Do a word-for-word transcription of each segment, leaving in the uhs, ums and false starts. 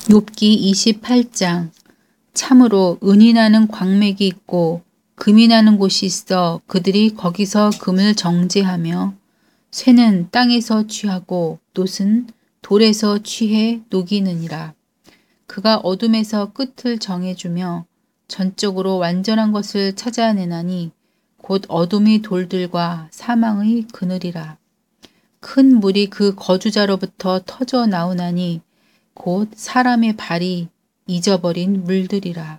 욥기 이십팔 장. 참으로 은이 나는 광맥이 있고 금이 나는 곳이 있어 그들이 거기서 금을 정제하며 쇠는 땅에서 취하고 놋은 돌에서 취해 녹이느니라. 그가 어둠에서 끝을 정해주며 전적으로 완전한 것을 찾아내나니 곧 어둠의 돌들과 사망의 그늘이라. 큰 물이 그 거주자로부터 터져 나오나니 곧 사람의 발이 잊어버린 물들이라.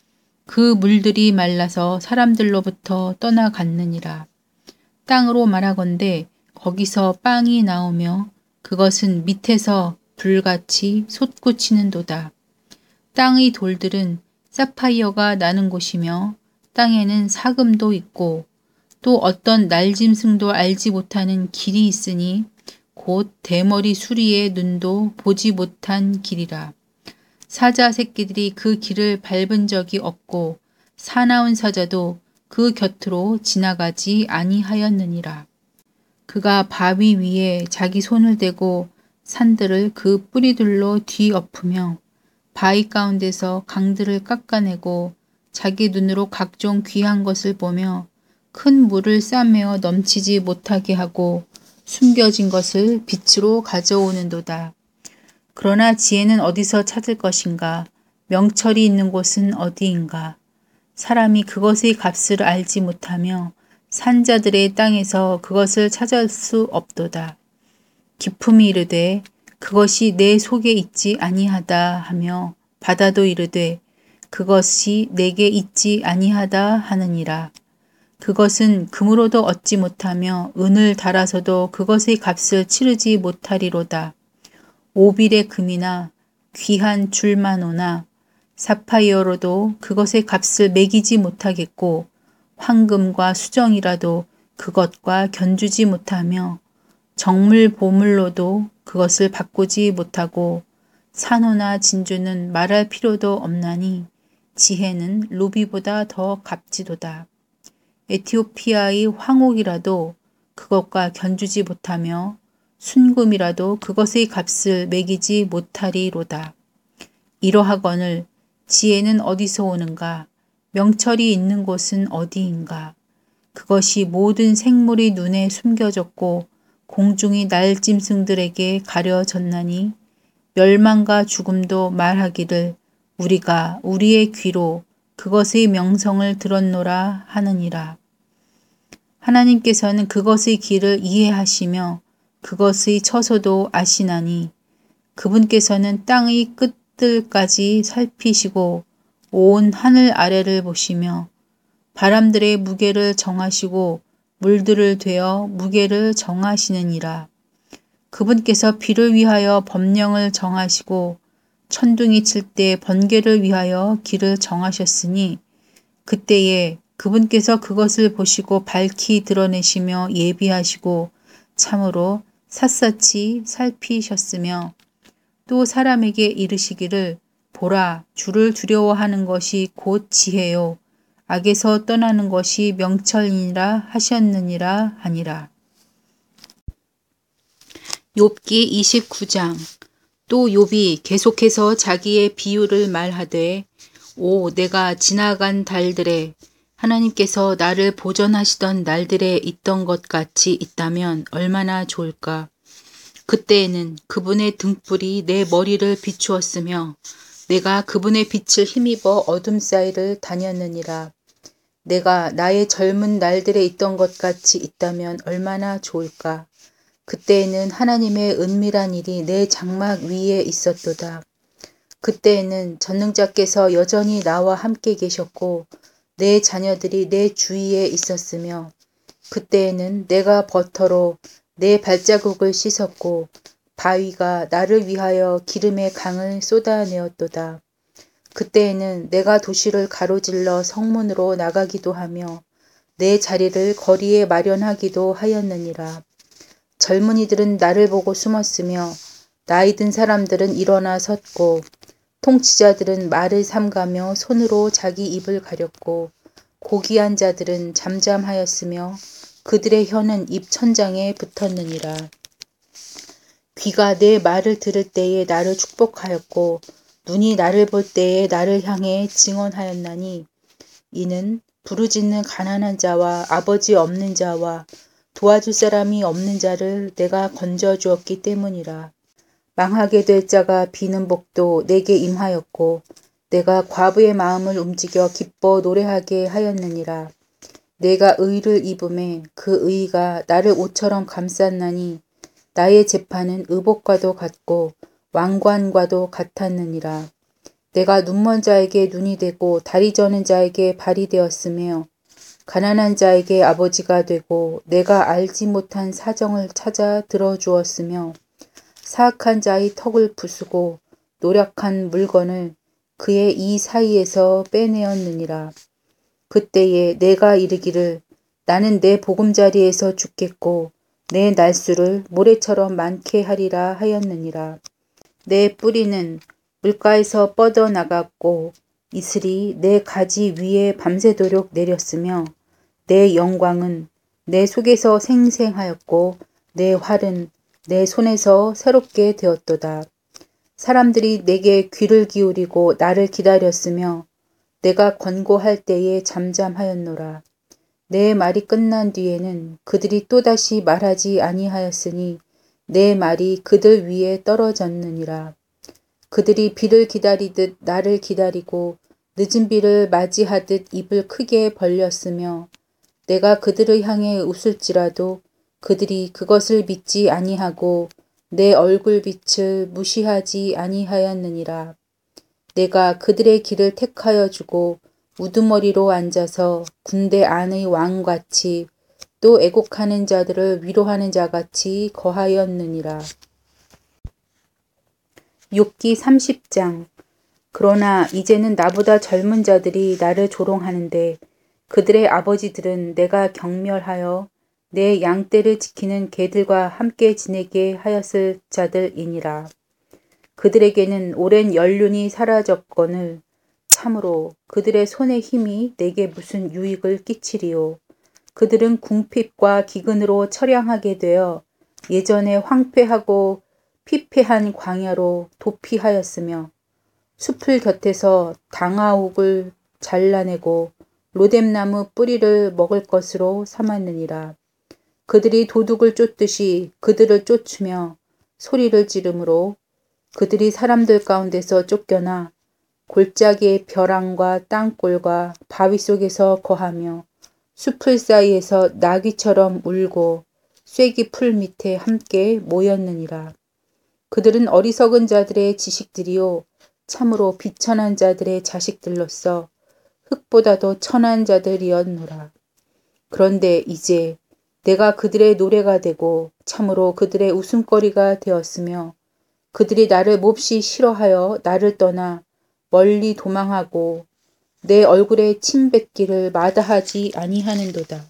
그 물들이 말라서 사람들로부터 떠나갔느니라. 땅으로 말하건대 거기서 빵이 나오며 그것은 밑에서 불같이 솟구치는도다. 땅의 돌들은 사파이어가 나는 곳이며 땅에는 사금도 있고 또 어떤 날짐승도 알지 못하는 길이 있으니 곧 대머리 수리의 눈도 보지 못한 길이라. 사자 새끼들이 그 길을 밟은 적이 없고 사나운 사자도 그 곁으로 지나가지 아니하였느니라. 그가 바위 위에 자기 손을 대고 산들을 그 뿌리들로 뒤엎으며 바위 가운데서 강들을 깎아내고 자기 눈으로 각종 귀한 것을 보며 큰 물을 싸매어 넘치지 못하게 하고 숨겨진 것을 빛으로 가져오는도다. 그러나 지혜는 어디서 찾을 것인가? 명철이 있는 곳은 어디인가? 사람이 그것의 값을 알지 못하며 산자들의 땅에서 그것을 찾을 수 없도다. 기품이 이르되 그것이 내 속에 있지 아니하다 하며 바다도 이르되 그것이 내게 있지 아니하다 하느니라. 그것은 금으로도 얻지 못하며 은을 달아서도 그것의 값을 치르지 못하리로다. 오빌의 금이나 귀한 줄마노나 사파이어로도 그것의 값을 매기지 못하겠고 황금과 수정이라도 그것과 견주지 못하며 정물 보물로도 그것을 바꾸지 못하고 산호나 진주는 말할 필요도 없나니 지혜는 루비보다 더 값지도다. 에티오피아의 황옥이라도 그것과 견주지 못하며 순금이라도 그것의 값을 매기지 못하리로다. 이러하거늘 지혜는 어디서 오는가? 명철이 있는 곳은 어디인가? 그것이 모든 생물의 눈에 숨겨졌고 공중의 날짐승들에게 가려졌나니 멸망과 죽음도 말하기를 우리가 우리의 귀로 그것의 명성을 들었노라 하느니라. 하나님께서는 그것의 길을 이해하시며 그것의 처소도 아시나니 그분께서는 땅의 끝들까지 살피시고 온 하늘 아래를 보시며 바람들의 무게를 정하시고 물들을 되어 무게를 정하시느니라. 그분께서 비를 위하여 법령을 정하시고 천둥이 칠 때 번개를 위하여 길을 정하셨으니 그때에 그분께서 그것을 보시고 밝히 드러내시며 예비하시고 참으로 샅샅이 살피셨으며 또 사람에게 이르시기를 보라 주를 두려워하는 것이 곧 지혜요 악에서 떠나는 것이 명철이니라 하셨느니라 하니라. 욥기 이십구 장. 또 욥이 계속해서 자기의 비유를 말하되 오 내가 지나간 달들에 하나님께서 나를 보전하시던 날들에 있던 것 같이 있다면 얼마나 좋을까. 그때에는 그분의 등불이 내 머리를 비추었으며 내가 그분의 빛을 힘입어 어둠 사이를 다녔느니라. 내가 나의 젊은 날들에 있던 것 같이 있다면 얼마나 좋을까. 그때에는 하나님의 은밀한 일이 내 장막 위에 있었도다. 그때에는 전능자께서 여전히 나와 함께 계셨고 내 자녀들이 내 주위에 있었으며 그때에는 내가 버터로 내 발자국을 씻었고 바위가 나를 위하여 기름의 강을 쏟아내었도다. 그때에는 내가 도시를 가로질러 성문으로 나가기도 하며 내 자리를 거리에 마련하기도 하였느니라. 젊은이들은 나를 보고 숨었으며 나이 든 사람들은 일어나 섰고 통치자들은 말을 삼가며 손으로 자기 입을 가렸고 고귀한 자들은 잠잠하였으며 그들의 혀는 입천장에 붙었느니라. 귀가 내 말을 들을 때에 나를 축복하였고 눈이 나를 볼 때에 나를 향해 증언하였나니 이는 부르짖는 가난한 자와 아버지 없는 자와 도와줄 사람이 없는 자를 내가 건져 주었기 때문이라. 망하게 될 자가 비는 복도 내게 임하였고 내가 과부의 마음을 움직여 기뻐 노래하게 하였느니라. 내가 의를 입음에 그 의가 나를 옷처럼 감쌌나니 나의 재판은 의복과도 같고 왕관과도 같았느니라. 내가 눈먼 자에게 눈이 되고 다리 저는 자에게 발이 되었으며 가난한 자에게 아버지가 되고 내가 알지 못한 사정을 찾아 들어주었으며 사악한 자의 턱을 부수고 노력한 물건을 그의 이 사이에서 빼내었느니라. 그때에 내가 이르기를 나는 내 보금자리에서 죽겠고 내 날수를 모래처럼 많게 하리라 하였느니라. 내 뿌리는 물가에서 뻗어나갔고 이슬이 내 가지 위에 밤새도록 내렸으며 내 영광은 내 속에서 생생하였고 내 활은 내 손에서 새롭게 되었도다. 사람들이 내게 귀를 기울이고 나를 기다렸으며 내가 권고할 때에 잠잠하였노라. 내 말이 끝난 뒤에는 그들이 또다시 말하지 아니하였으니 내 말이 그들 위에 떨어졌느니라. 그들이 비를 기다리듯 나를 기다리고 늦은 비를 맞이하듯 입을 크게 벌렸으며 내가 그들을 향해 웃을지라도 그들이 그것을 믿지 아니하고 내 얼굴빛을 무시하지 아니하였느니라. 내가 그들의 길을 택하여 주고 우두머리로 앉아서 군대 안의 왕같이 또 애곡하는 자들을 위로하는 자같이 거하였느니라. 욥기 삼십 장. 그러나 이제는 나보다 젊은 자들이 나를 조롱하는데 그들의 아버지들은 내가 경멸하여 내 양떼를 지키는 개들과 함께 지내게 하였을 자들이니라. 그들에게는 오랜 연륜이 사라졌거늘 참으로 그들의 손의 힘이 내게 무슨 유익을 끼치리요. 그들은 궁핍과 기근으로 처량하게 되어 예전에 황폐하고 피폐한 광야로 도피하였으며 숲을 곁에서 당아옥을 잘라내고 로뎀나무 뿌리를 먹을 것으로 삼았느니라. 그들이 도둑을 쫓듯이 그들을 쫓으며 소리를 지르므로 그들이 사람들 가운데서 쫓겨나 골짜기의 벼랑과 땅굴과 바위 속에서 거하며 숲을 사이에서 나귀처럼 울고 쐐기 풀 밑에 함께 모였느니라. 그들은 어리석은 자들의 지식들이요 참으로 비천한 자들의 자식들로서 흙보다도 천한 자들이었노라. 그런데 이제 내가 그들의 노래가 되고 참으로 그들의 웃음거리가 되었으며 그들이 나를 몹시 싫어하여 나를 떠나 멀리 도망하고 내 얼굴에 침 뱉기를 마다하지 아니하는도다.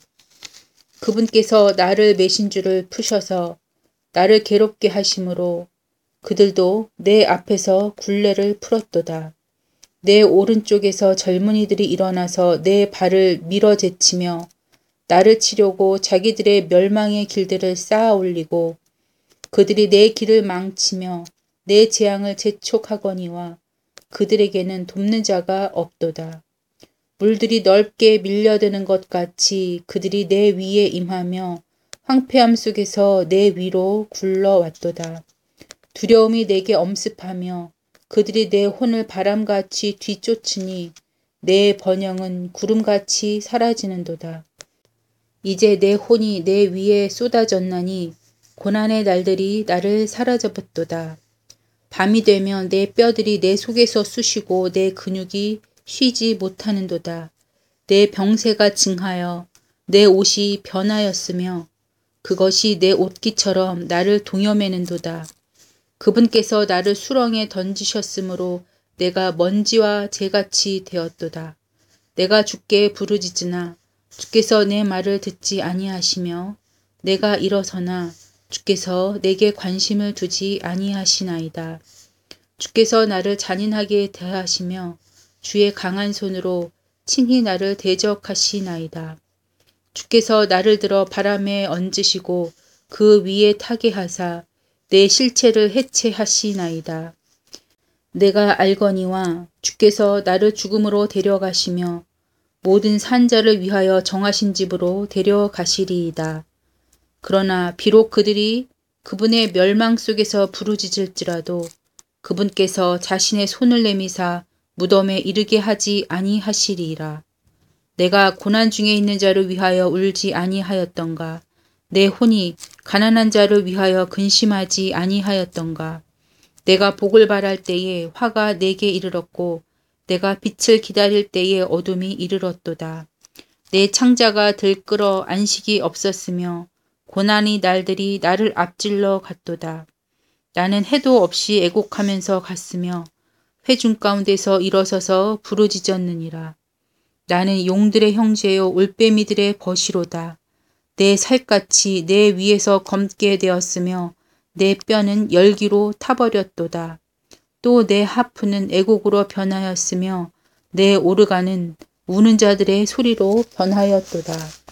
그분께서 나를 매신 줄을 푸셔서 나를 괴롭게 하심으로 그들도 내 앞에서 굴레를 풀었도다. 내 오른쪽에서 젊은이들이 일어나서 내 발을 밀어제치며 나를 치려고 자기들의 멸망의 길들을 쌓아 올리고 그들이 내 길을 망치며 내 재앙을 재촉하거니와 그들에게는 돕는 자가 없도다. 물들이 넓게 밀려드는 것 같이 그들이 내 위에 임하며 황폐함 속에서 내 위로 굴러왔도다. 두려움이 내게 엄습하며 그들이 내 혼을 바람같이 뒤쫓으니 내 번영은 구름같이 사라지는도다. 이제 내 혼이 내 위에 쏟아졌나니 고난의 날들이 나를 사라져버도다. 밤이 되면 내 뼈들이 내 속에서 쑤시고 내 근육이 쉬지 못하는도다. 내 병세가 증하여 내 옷이 변하였으며 그것이 내 옷깃처럼 나를 동여매는도다. 그분께서 나를 수렁에 던지셨으므로 내가 먼지와 재같이 되었도다. 내가 주께 부르짖으나 주께서 내 말을 듣지 아니하시며 내가 일어서나 주께서 내게 관심을 두지 아니하시나이다. 주께서 나를 잔인하게 대하시며 주의 강한 손으로 친히 나를 대적하시나이다. 주께서 나를 들어 바람에 얹으시고 그 위에 타게 하사 내 실체를 해체하시나이다. 내가 알거니와 주께서 나를 죽음으로 데려가시며 모든 산자를 위하여 정하신 집으로 데려가시리이다. 그러나 비록 그들이 그분의 멸망 속에서 부르짖을지라도 그분께서 자신의 손을 내미사 무덤에 이르게 하지 아니하시리이라. 내가 고난 중에 있는 자를 위하여 울지 아니하였던가? 내 혼이 가난한 자를 위하여 근심하지 아니하였던가? 내가 복을 바랄 때에 화가 내게 이르렀고 내가 빛을 기다릴 때에 어둠이 이르렀도다. 내 창자가 들끓어 안식이 없었으며 고난의 날들이 나를 앞질러 갔도다. 나는 해도 없이 애곡하면서 갔으며 회중 가운데서 일어서서 부르짖었느니라. 나는 용들의 형제요 올빼미들의 벗이로다. 내 살갗이 내 위에서 검게 되었으며 내 뼈는 열기로 타버렸도다. 또 내 하프는 애곡으로 변하였으며 내 오르간은 우는 자들의 소리로 변하였도다.